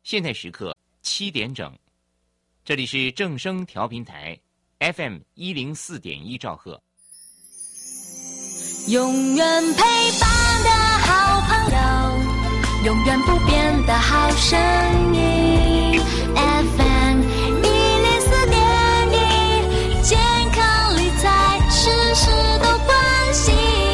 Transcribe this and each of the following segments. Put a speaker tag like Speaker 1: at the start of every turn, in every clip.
Speaker 1: 现在时刻7点整，这里是正声调频台 FM104.1兆赫。
Speaker 2: 永远陪伴的好朋友，永远不变的好声音 FM104.1，健康理财事事都关心，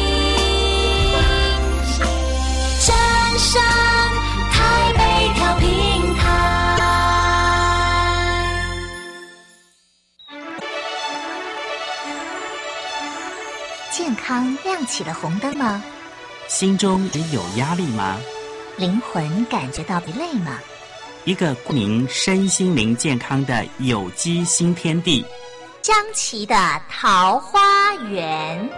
Speaker 2: 正声台北调频台。
Speaker 3: 健康亮起了红灯吗？
Speaker 4: 心中也有压力吗？
Speaker 3: 灵魂感觉到疲累吗？
Speaker 4: 一个顾您身心灵健康的有机新天地，
Speaker 3: 江琪的桃花源。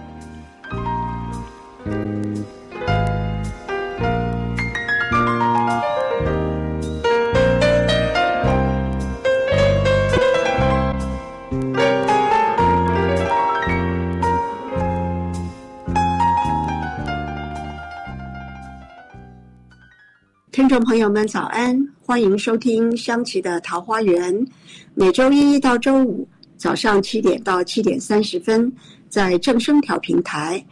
Speaker 5: 听众朋友们早安，欢迎收听香琪的桃花源，每周一到周五早上7点到7点30分，在正声调频台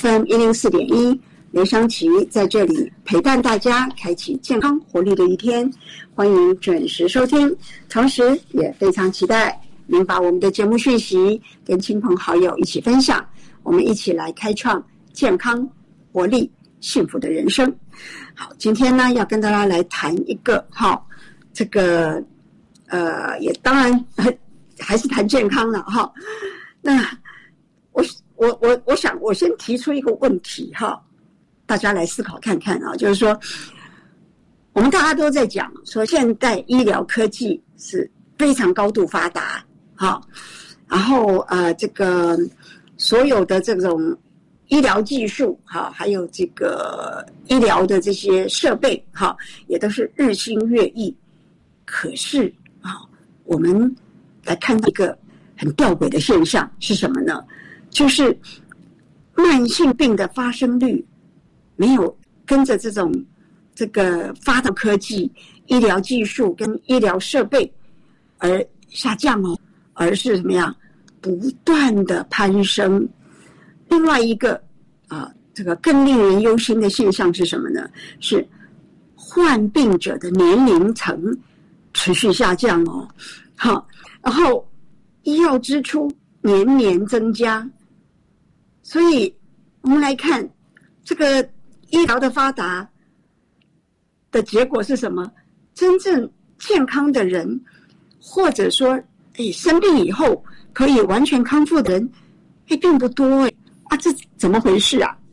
Speaker 5: FM104.1，刘香琪在这里陪伴大家，开启健康活力的一天，欢迎准时收听，同时也非常期待您把我们的节目讯息跟亲朋好友一起分享，我们一起来开创健康、活力、幸福的人生。好，今天呢要跟大家来谈一个这个也当然还是谈健康了哈。那我想我先提出一个问题哈，大家来思考看看啊，就是说我们大家都在讲说现代医疗科技是非常高度发达哈，然后这个所有的这种医疗技术还有这个医疗的这些设备也都是日新月异。可是我们来看到一个很吊诡的现象是什么呢？就是慢性病的发生率没有跟着这个发达科技、医疗技术跟医疗设备而下降而是怎么样不断的攀升。另外一个这个更令人忧心的现象是什么呢？是患病者的年龄层持续下降然后医药支出年年增加，所以我们来看这个医疗的发达的结果是什么？真正健康的人，或者说生病以后可以完全康复的人并不多这怎么回事啊？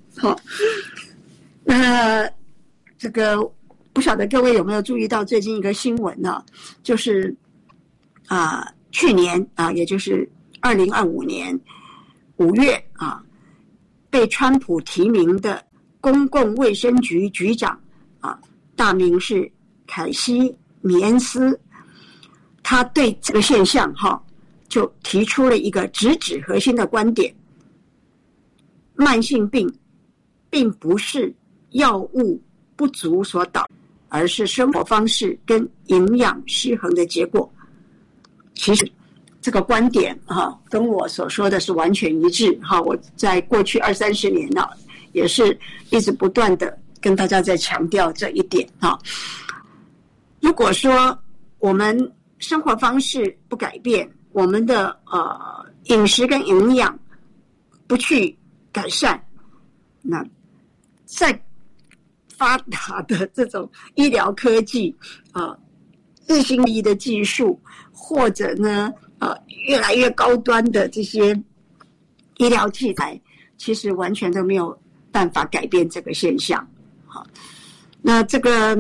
Speaker 5: 那这个不晓得各位有没有注意到最近一个新闻呢？就是去年也就是2025年5月被川普提名的公共卫生局局长大名是凯西米恩斯，他对这个现象就提出了一个直指核心的观点：慢性病并不是药物不足所导，而是生活方式跟营养失衡的结果。其实这个观点跟我所说的是完全一致我在过去20-30年也是一直不断的跟大家在强调这一点如果说我们生活方式不改变，我们的饮食跟营养不去改善，那再发达的这种医疗科技日新月异的技术，或者呢越来越高端的这些医疗器材，其实完全都没有办法改变这个现象那这个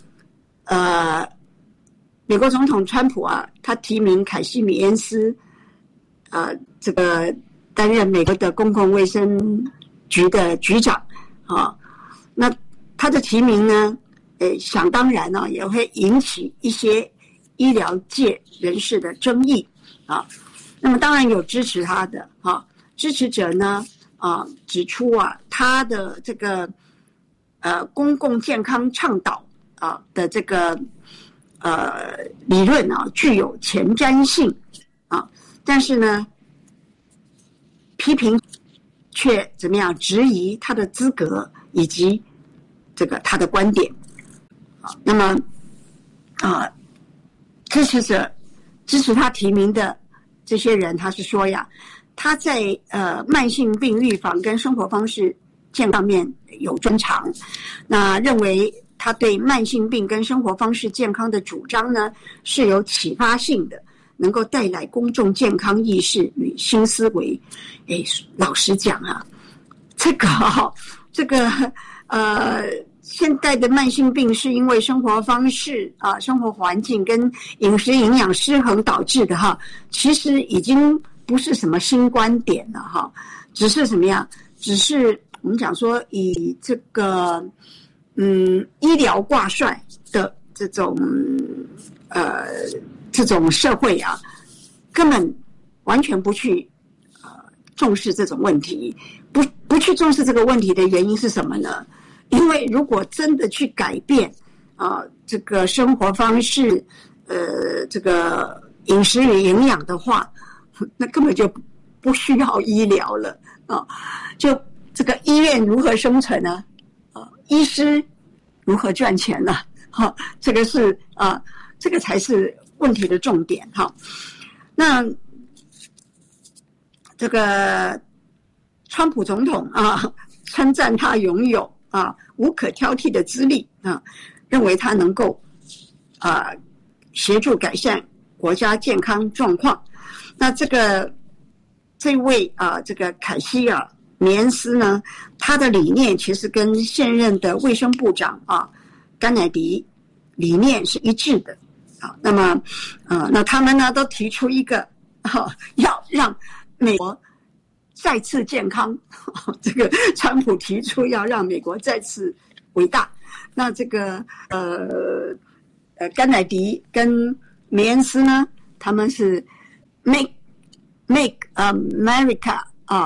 Speaker 5: 美国总统川普他提名凯西米恩斯这个担任美国的公共卫生局的局长那他的提名呢想当然也会引起一些医疗界人士的争议那么当然有支持他的支持者呢指出他的这个公共健康倡导的这个理论啊具有前瞻性啊，但是呢，批评却怎么样质疑他的资格以及这个他的观点啊。那么支持他提名的这些人，他是说呀，他在慢性病预防跟生活方式健康面有专长，那认为他对慢性病跟生活方式健康的主张呢是有启发性的，能够带来公众健康意识与新思维。老实讲啊，这个现代的慢性病是因为生活方式啊、生活环境跟饮食营养失衡导致的哈，其实已经不是什么新观点了哈，只是什么样？只是我们讲说以这个医疗挂帅的这种社会啊，根本完全不去重视这种问题。不去重视这个问题的原因是什么呢？因为如果真的去改变这个生活方式这个饮食与营养的话，那根本就不需要医疗了啊！就这个医院如何生存呢？医师如何赚钱呢？这个是这个才是问题的重点哈。那这个川普总统称赞他拥有无可挑剔的资历认为他能够协助改善国家健康状况。那这位这个凯西尔米恩斯呢，他的理念其实跟现任的卫生部长甘乃迪理念是一致的那么那他们呢都提出一个要让美国再次健康，这个川普提出要让美国再次伟大。那这个甘乃迪跟米恩斯呢，他们是 make America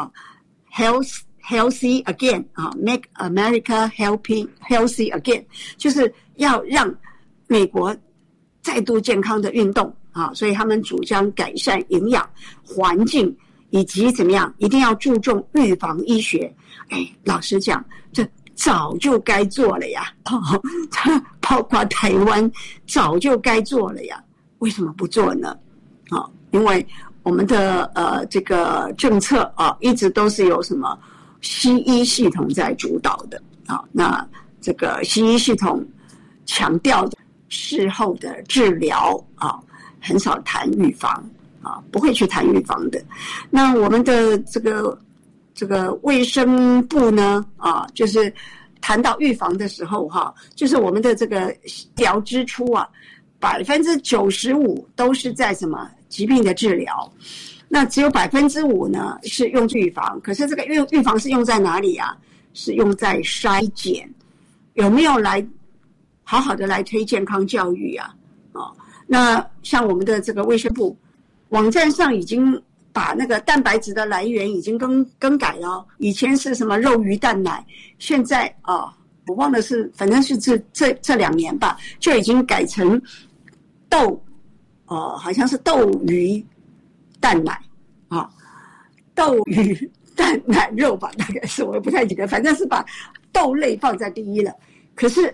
Speaker 5: healthy again make America healthy again， 就是要让美国再度健康的运动所以他们主张改善营养环境。以及怎么样，一定要注重预防医学。老实讲，这早就该做了呀，包括台湾早就该做了呀，为什么不做呢？因为我们的这个政策一直都是由什么西医系统在主导的那这个西医系统强调事后的治疗很少谈预防。不会去谈预防的。那我们的这个卫生部呢就是谈到预防的时候就是我们的这个医疗支出95%都是在什么疾病的治疗，那只有5%呢是用预防。可是这个预防是用在哪里是用在筛检，有没有来好好的来推健康教育那像我们的这个卫生部网站上已经把那个蛋白质的来源已经更改了，以前是什么肉鱼蛋奶，现在我忘了是，反正是这2年吧，就已经改成好像是豆鱼蛋奶豆鱼蛋奶肉吧，大概是我也不太记得，反正是把豆类放在第一了。可是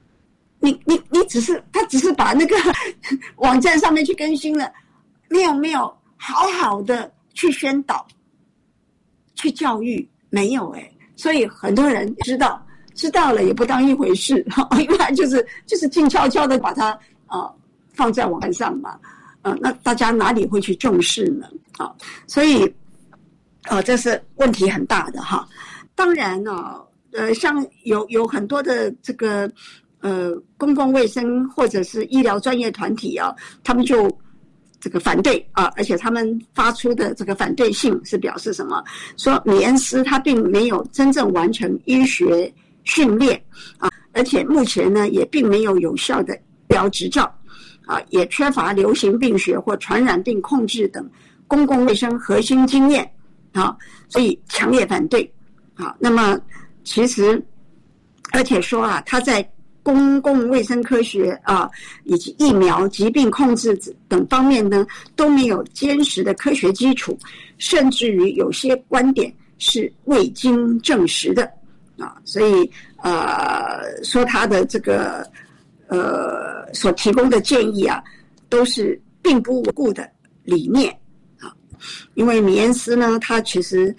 Speaker 5: 他只是把那个网站上面去更新了。没有好好的去宣导去教育，没有所以很多人知道了也不当一回事因为就是静悄悄的把它放在网站上嘛那大家哪里会去重视呢所以这是问题很大的当然像有很多的这个公共卫生或者是医疗专业团体他们就这个反对而且他们发出的这个反对信是表示什么？说米恩斯他并没有真正完成医学训练而且目前呢也并没有有效的医疗执照也缺乏流行病学或传染病控制等公共卫生核心经验所以强烈反对那么其实而且说他在公共卫生科学以及疫苗、疾病控制等方面呢，都没有坚实的科学基础，甚至于有些观点是未经证实的所以说他的这个所提供的建议都是并不稳固的理念因为米恩斯呢，他其实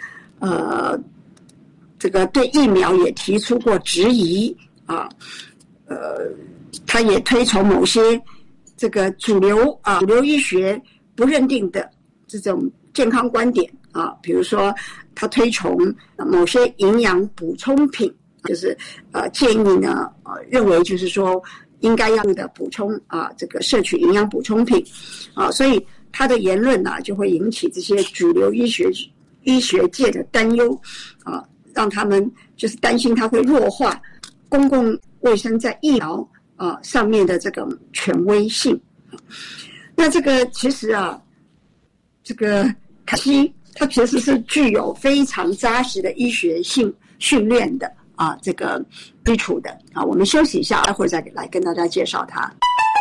Speaker 5: 这个对疫苗也提出过质疑他也推崇某些这个主流医学不认定的这种健康观点比如说他推崇某些营养补充品，就是建议呢认为就是说应该要的补充这个摄取营养补充品所以他的言论就会引起这些主流医学界的担忧让他们就是担心他会弱化公共卫生在疫苗上面的这种权威性那这个其实这个卡西它其实是具有非常扎实的医学性训练的这个基础的我们休息一下，待会儿再来跟大家介绍它。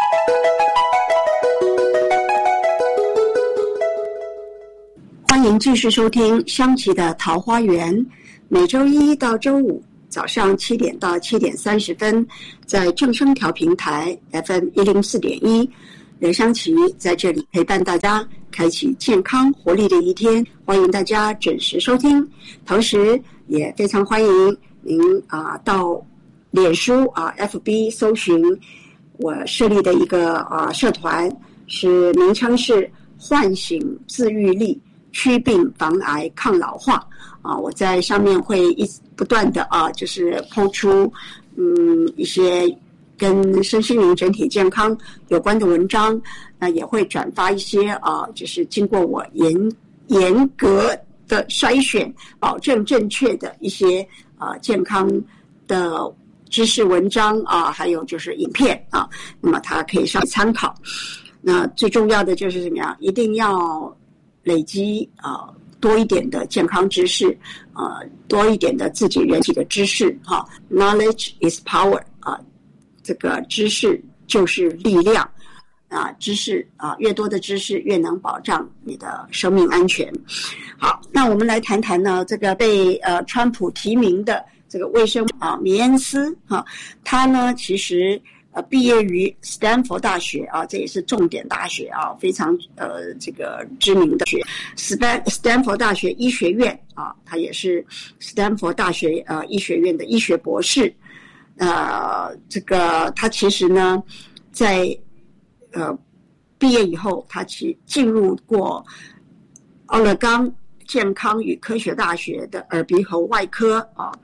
Speaker 5: 欢迎继续收听香琪的桃花源，每周一到周五早上7点到7点30分，在正声调频台 FM 104.1，任香琪在这里陪伴大家，开启健康活力的一天。欢迎大家准时收听，同时也非常欢迎您到脸书FB 搜寻我设立的一个社团，是名称是唤醒自愈力，祛病防癌抗老化我在上面会不断的就是抛出一些跟身心灵整体健康有关的文章，那也会转发一些就是经过我严格的筛选，保证正确的一些健康的知识文章还有就是影片那么它可以上参考。那最重要的就是怎么样，一定要累积多一点的健康知识多一点的自己人体的知识knowledge is power 这个知识就是力量知识越多的知识越能保障你的生命安全。好，那我们来谈谈呢这个被川普提名的这个卫生米恩斯他呢其实毕业于斯坦福大学这也是重点大学非常这个知名的学斯坦福大学医学院他也是斯坦福大学医学院的医学博士。这个他其实呢在毕业以后，他进入过奥勒冈健康与科学大学的耳鼻喉外科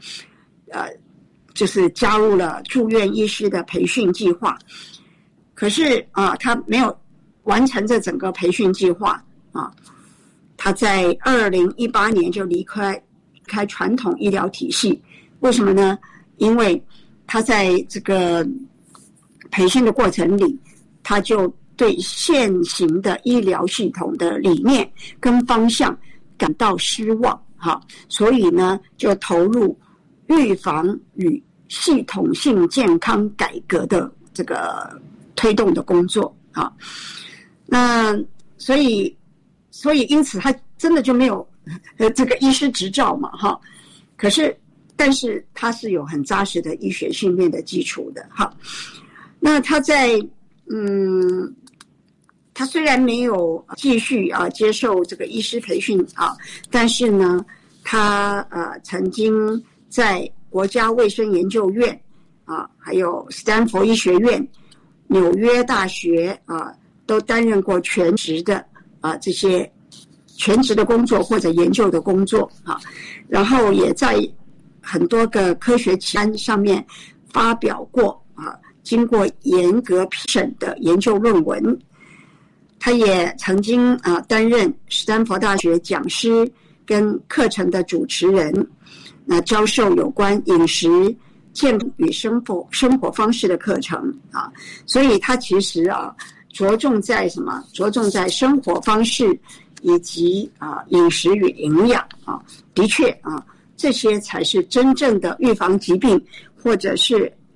Speaker 5: 就是加入了住院医师的培训计划。可是他没有完成这整个培训计划他在2018年就离开传统医疗体系。为什么呢？因为他在这个培训的过程里，他就对现行的医疗系统的理念跟方向感到失望所以呢就投入预防与系统性健康改革的这个推动的工作那所以因此他真的就没有这个医师执照嘛但是他是有很扎实的医学训练的基础的那他在他虽然没有继续接受这个医师培训但是呢他曾经在国家卫生研究院还有斯坦福医学院、纽约大学都担任过全职的这些全职的工作或者研究的工作然后也在很多个科学期刊上面发表过经过严格批审的研究论文。他也曾经担任斯坦福大学讲师跟课程的主持人，教授有关饮食、健康与生活方式的课程所以他其实着重在什么？着重在生活方式以及饮食与营养的确这些才是真正的预防疾病或者是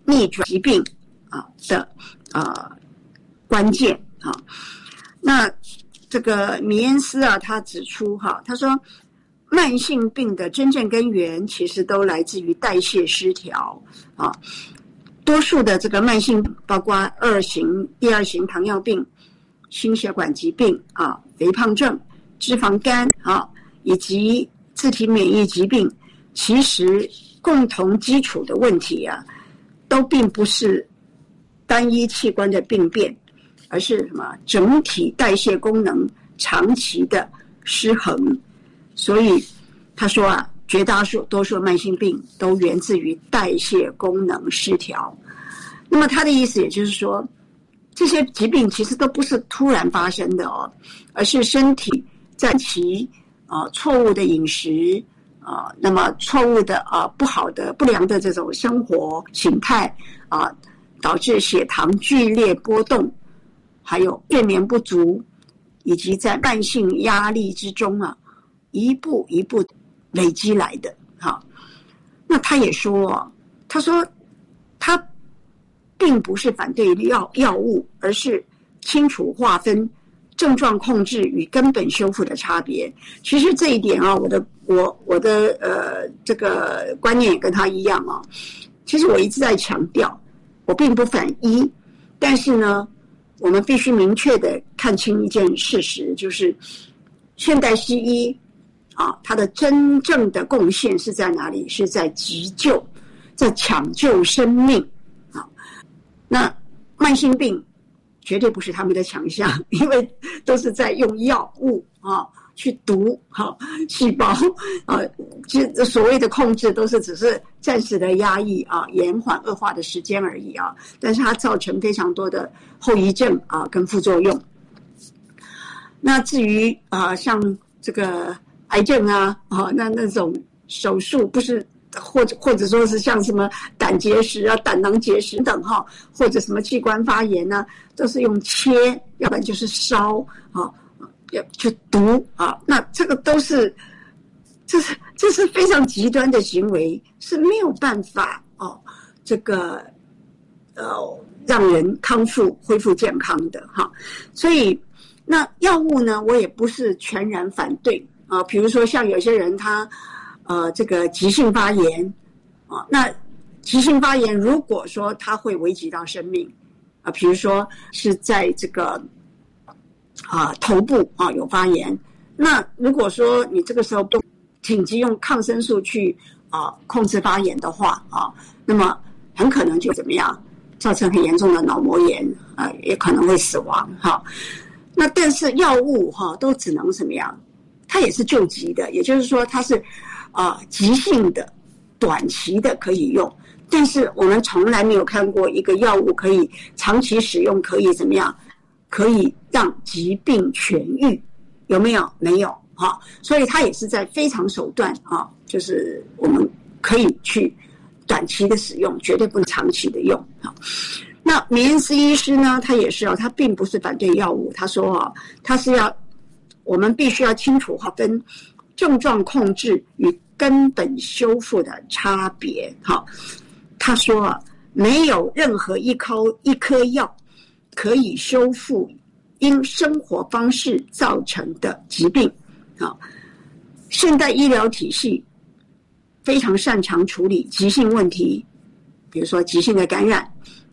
Speaker 5: 逆转疾病的关键啊。那这个米恩斯他指出他说慢性病的真正根源其实都来自于代谢失调啊。多数的这个慢性包括第二型糖尿病、心血管疾病肥胖症、脂肪肝以及自体免疫疾病，其实共同基础的问题都并不是单一器官的病变，而是什么整体代谢功能长期的失衡。所以他说绝大多数慢性病都源自于代谢功能失调。那么他的意思也就是说，这些疾病其实都不是突然发生的而是身体在其错误的饮食那么错误的不好的不良的这种生活形态导致血糖剧烈波动，还有睡眠不足，以及在慢性压力之中一步一步累积来的。那他也说他说他并不是反对药物，而是清楚划分症状控制与根本修复的差别。其实这一点我的这个观念也跟他一样其实我一直在强调，我并不反医，但是呢，我们必须明确的看清一件事实，就是现代西医它的真正的贡献是在哪里？是在急救，在抢救生命那慢性病绝对不是他们的强项，因为都是在用药物去毒细胞这所谓的控制都是只是暂时的压抑延缓恶化的时间而已但是它造成非常多的后遗症跟副作用。那至于像这个癌症那种手术不是或者说是像什么胆结石胆囊结石等或者什么器官发炎都是用切，要不然就是烧就毒那这个都是这是非常极端的行为，是没有办法这个让人康复恢复健康的所以那药物呢，我也不是全然反对比如说像有些人他这个急性发炎那急性发炎如果说它会危及到生命比如说是在这个头部有发炎，那如果说你这个时候不紧急用抗生素去控制发炎的话那么很可能就怎么样造成很严重的脑膜炎也可能会死亡那但是药物都只能怎么样？它也是救急的，也就是说它是急性的、短期的可以用，但是我们从来没有看过一个药物可以长期使用，可以怎么样？可以让疾病痊愈，有没有？没有所以它也是在非常手段就是我们可以去短期的使用，绝对不能长期的用那米恩斯医师呢，他也是他并不是反对药物，他说他是我们必须要清楚划分症状控制与根本修复的差别他说没有任何一颗药可以修复因生活方式造成的疾病现代医疗体系非常擅长处理急性问题，比如说急性的感染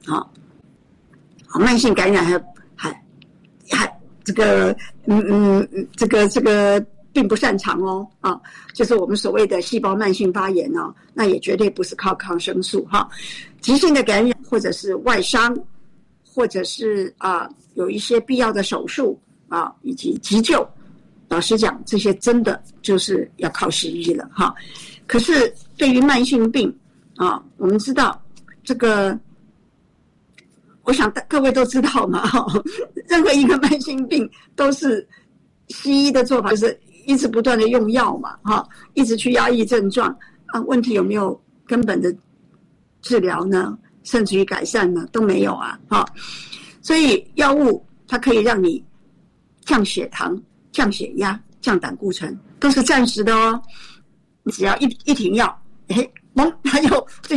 Speaker 5: 慢性感染还这个这个并不擅长就是我们所谓的细胞慢性发炎那也绝对不是靠抗生素急性的感染或者是外伤，或者是有一些必要的手术以及急救，老实讲这些真的就是要靠西医了可是对于慢性病我们知道这个，我想各位都知道嘛任何一个慢性病都是西医的做法就是一直不断的用药嘛一直去压抑症状问题有没有根本的治疗呢？甚至于改善呢？都没有所以药物它可以让你降血糖、降血压、降胆固醇，都是暂时的你只要一停药它有这些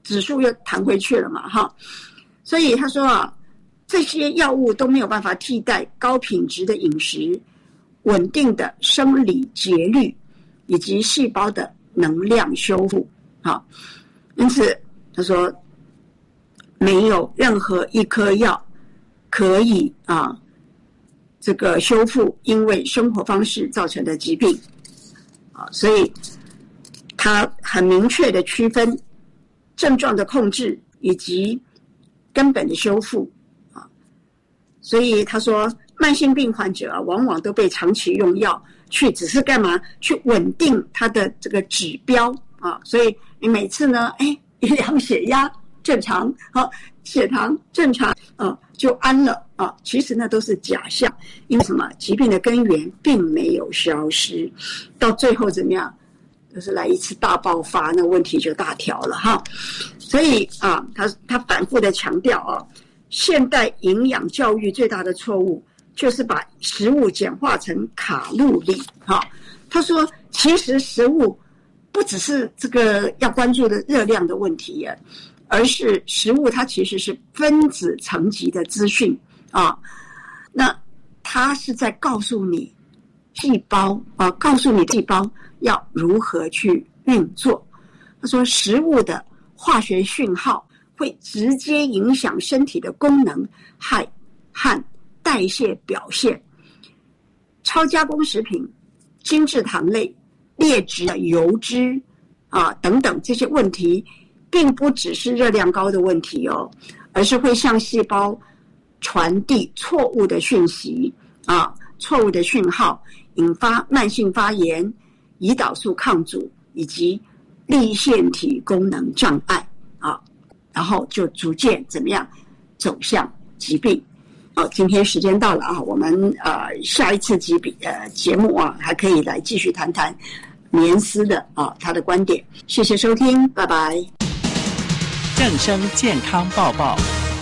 Speaker 5: 指数又弹回去了嘛，哈。所以他说啊，这些药物都没有办法替代高品质的饮食、稳定的生理节律以及细胞的能量修复。好，因此他说，没有任何一颗药可以这个修复因为生活方式造成的疾病。所以他很明确的区分症状的控制以及根本的修复。所以他说，慢性病患者往往都被长期用药去只是干嘛？去稳定他的这个指标所以你每次呢，一量血压正常，血糖正常，就安了其实那都是假象，因为什么？疾病的根源并没有消失，到最后怎么样？就是来一次大爆发，那问题就大条了哈。所以他反复的强调现代营养教育最大的错误就是把食物简化成卡路里。他说，其实食物不只是这个要关注的热量的问题而是食物它其实是分子层级的资讯那它是在告诉你细胞告诉你细胞要如何去运作。他说，食物的化学讯号会直接影响身体的功能和代谢表现。超加工食品、精制糖类、劣质的油脂等等这些问题，并不只是热量高的问题而是会向细胞传递错误的讯息错误的讯号，引发慢性发炎、胰岛素抗阻以及粒线体功能障碍然后就逐渐怎么样走向疾病。今天时间到了我们下一次节目还可以来继续谈谈年思的他的观点。谢谢收听，拜拜。
Speaker 4: 正声健康报报。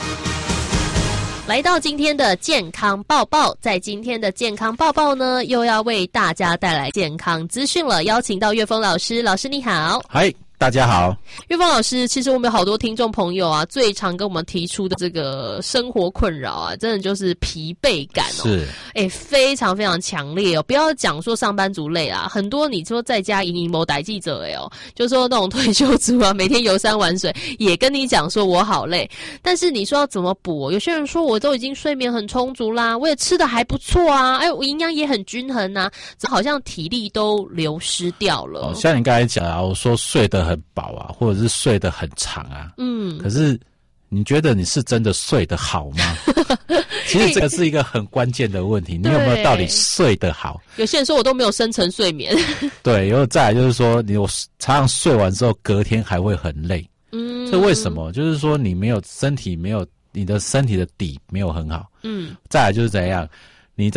Speaker 6: 来到今天的健康报报，在今天的健康报报呢，又要为大家带来健康资讯了。邀请到岳峰老师，老师你好。
Speaker 7: 嗨，大家好。
Speaker 6: 岳峰老师，其实我们有好多听众朋友最常跟我们提出的这个生活困扰真的就是疲惫感
Speaker 7: 是
Speaker 6: 非常非常强烈不要讲说上班族累很多你说在家营某代记者就说那种退休族每天游山玩水，也跟你讲说我好累，但是你说要怎么补？有些人说我都已经睡眠很充足啦，我也吃得还不错我营养也很均衡好像体力都流失掉了。
Speaker 7: 像你刚才讲我说睡得很饱或者是睡得很长可是你觉得你是真的睡得好吗？其实这个是一个很关键的问题，你有没有到底睡得好？
Speaker 6: 有些人说我都没有深层睡眠。
Speaker 7: 对，然后再来就是说我常常睡完之后隔天还会很累。这为什么？就是说你你的身体的底没有很好。再来就是怎样，你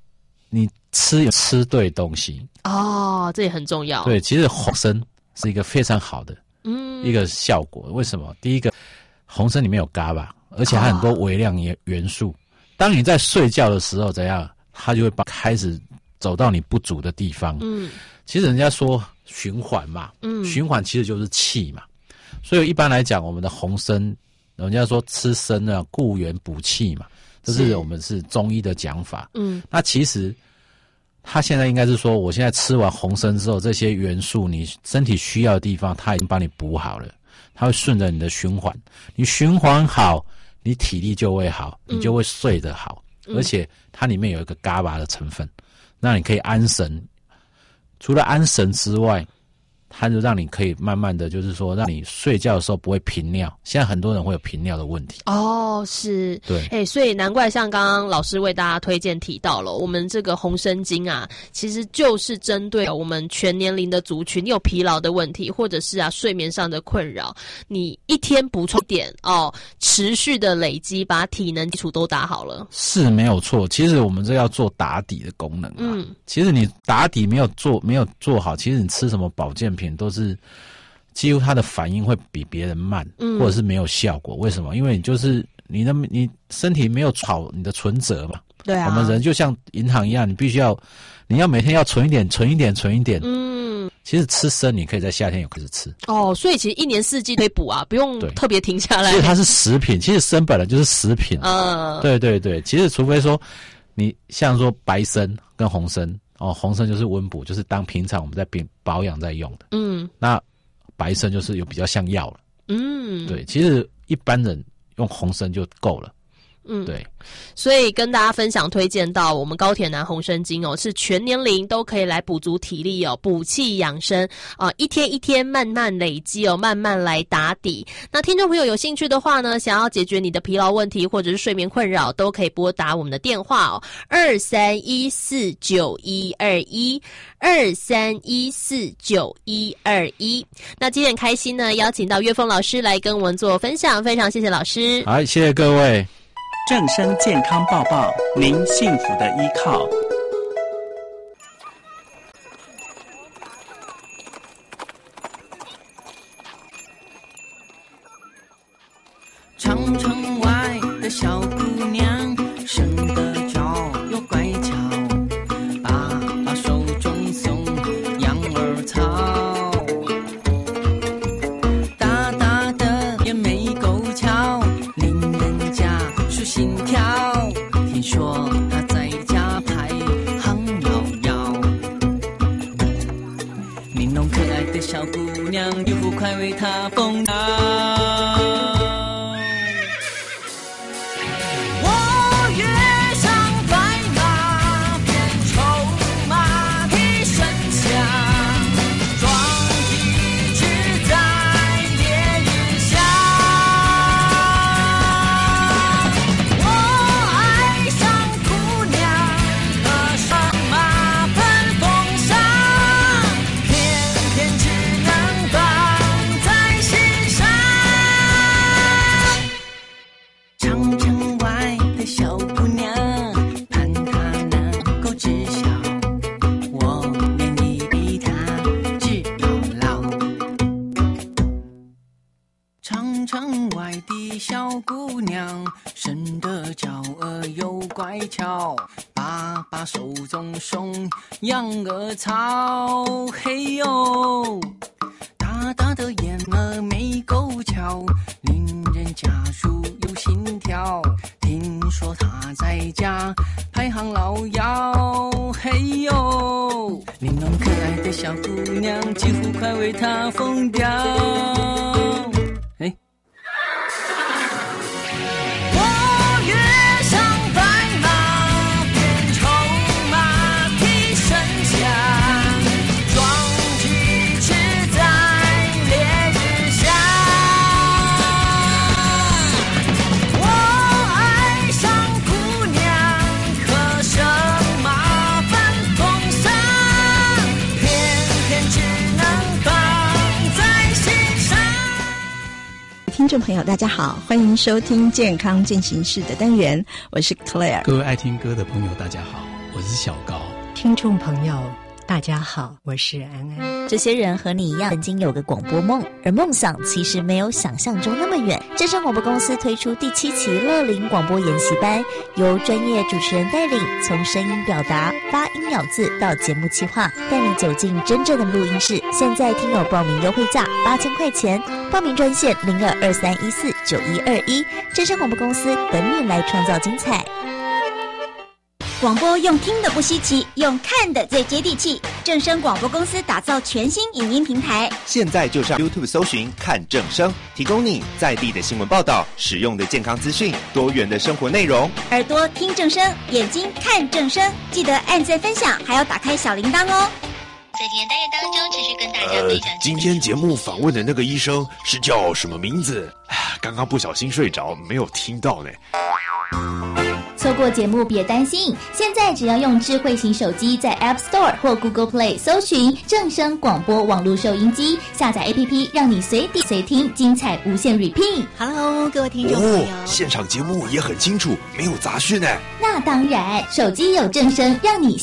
Speaker 7: 吃对东西。
Speaker 6: 这也很重要。
Speaker 7: 对，其实红参是一个非常好的一个效果。为什么？第一个，红参里面有GABA，而且它很多微量元素。当你在睡觉的时候怎样，它就会开始走到你不足的地方。其实人家说循环嘛，循环其实就是气嘛。所以一般来讲，我们的红参，人家说吃参固元补气嘛，这是我们是中医的讲法。那其实他现在应该是说，我现在吃完红参之后，这些元素你身体需要的地方，它已经帮你补好了，它会顺着你的循环，你循环好，你体力就会好，你就会睡得好，而且它里面有一个GABA的成分，让你可以安神。除了安神之外，它就让你可以慢慢的，就是说让你睡觉的时候不会频尿。现在很多人会有频尿的问题。
Speaker 6: 是。
Speaker 7: 对。
Speaker 6: 所以难怪像刚刚老师为大家推荐提到了，我们这个红参精其实就是针对我们全年龄的族群，你有疲劳的问题，或者是睡眠上的困扰，你一天补充点持续的累积，把体能基础都打好了。
Speaker 7: 是没有错。其实我们这要做打底的功能其实你打底没有做好，其实你吃什么保健品都是几乎它的反应会比别人慢，或者是没有效果。为什么？因为你身体没有炒你的存折嘛。
Speaker 6: 对啊。
Speaker 7: 我们人就像银行一样，你要每天要存一点。 其实吃生你可以在夏天也开始吃
Speaker 6: 哦，所以其实一年四季可以补啊，不用特别停下来。
Speaker 7: 所以它是食品，其实生本来就是食品。对对对，其实除非说你像说白参跟红参哦，红参就是温补，就是当平常我们在保养在用的。那白参就是有比较像药了。对，其实一般人用红参就够了。对，
Speaker 6: 所以跟大家分享推荐到我们高铁南红参精哦，是全年龄都可以来补足体力哦，补气养生啊，一天一天慢慢累积哦，慢慢来打底。那听众朋友有兴趣的话呢，想要解决你的疲劳问题或者是睡眠困扰，都可以拨打我们的电话哦，23149121，23149121。那今天很开心呢，邀请到岳峰老师来跟我们做分享，非常谢谢老师。
Speaker 7: 好，谢谢各位。
Speaker 4: 正声健康报报，您幸福的依靠。
Speaker 8: 长城外的小姑娘，生得娇又乖巧，爸爸手中送羊儿草，大大的也没够巧，令人家数心跳。听说他在家排行遥遥，玲珑可爱的小姑娘，岳父快为她奉道。小姑娘生得娇儿又乖巧，爸爸手中送羊儿草，嘿呦，大大的眼儿没够巧，令人家数有心跳。听说她在家排行老幺，嘿呦，玲珑可爱的小姑娘，几乎快为她疯掉。
Speaker 9: 听众朋友大家好，欢迎收听健康进行式的单元，我是 Claire。
Speaker 10: 各位爱听歌的朋友大家好，我是小高。
Speaker 11: 听众朋友大家好，我是安安。
Speaker 3: 这些人和你一样曾经有个广播梦，而梦想其实没有想象中那么远。正声广播公司推出第7期乐龄广播研习班，由专业主持人带领，从声音表达、发音咬字到节目企划，带你走进真正的录音室。现在听友报名优惠价8000块钱，报名专线0223149121，正声广播公司等你来创造精彩。
Speaker 12: 广播用听的不稀奇，用看的最接地气。正声广播公司打造全新影音平台，
Speaker 13: 现在就上 YouTube 搜寻看正声，提供你在地的新闻报道、实用的健康资讯、多元的生活内容。
Speaker 12: 耳朵听正声，眼睛看正声，记得按赞分享，还要打开小铃铛哦。
Speaker 14: 在今天单元当中，持续跟大家分享。
Speaker 15: 今天节目访问的那个医生是叫什么名字？刚刚不小心睡着，没有听到呢。
Speaker 16: 错过节目别担心，现在只要用智慧型手机在 App Store 或 Google Play 搜寻正声广播网络收音机，下载 APP， 让你随地随听，精彩无限 repeat。Hello，
Speaker 12: 各位听众朋友，
Speaker 15: 现场节目也很清楚，没有杂讯呢。
Speaker 16: 那当然，手机有正声，让你